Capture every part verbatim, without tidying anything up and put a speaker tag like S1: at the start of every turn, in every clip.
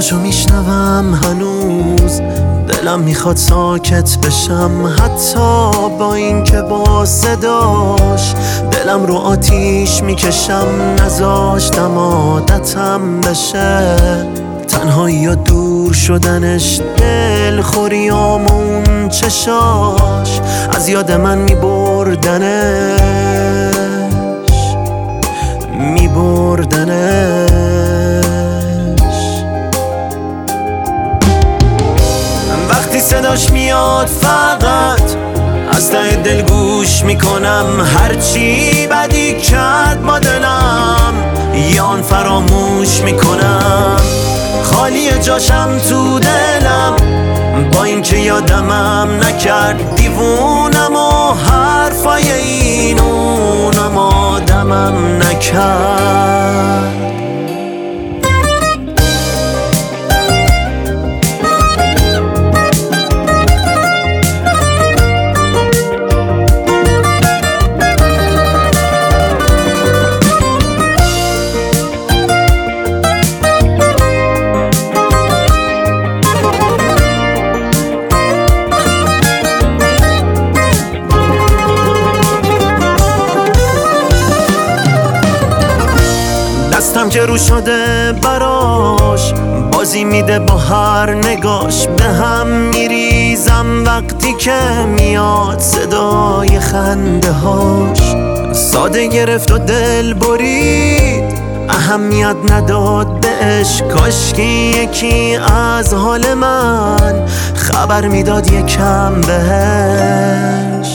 S1: صداشو میشنوم هنوز، دلم میخواد ساکت بشم، حتی با اینکه با صداش دلم رو آتیش میکشم. نذاشتم عادتم بشه تنهایی و دور شدنش، دلخوریام و اون چشاش از یاد من میبردنش میبردنش. وقتی صداش میاد فقط از ته دل گوش میکنم، هرچی بدی کرد با دلم یان فراموش میکنم. خالی جاشم تو دلم با اینکه یادمم نکرد، دیوونم و حرفای این اونم آدمم نکرد. دستم که رو شده براش، بازی میده با هر نگاش، به هم میریزم وقتی که میاد صدای خنده هاش. ساده گرفت و دل برید، اهمیت نداد بهش، کاشکی یکی از حال من خبر میداد یکم بهش.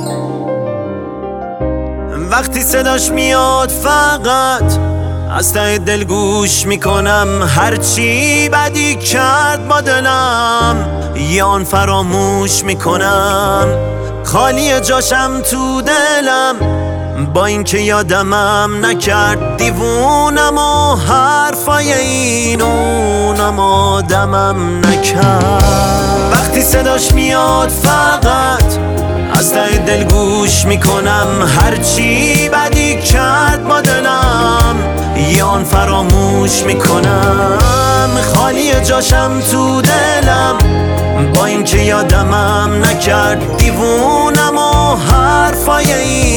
S1: وقتی صداش میاد فقط از ته دل گوش میکنم، هرچی بدی کرد با دلم یان فراموش میکنم. خالی جاشم تو دلم با اینکه یادمم نکرد، دیوونم و حرفای این اونم آدمم نکرد. وقتی صداش میاد فقط از ته دل گوش میکنم، هرچی بدی کرد با دلم یان فراموش میکنم. خالی جاشم تو دلم با اینکه یادمم نکرد، دیوونم و حرفای این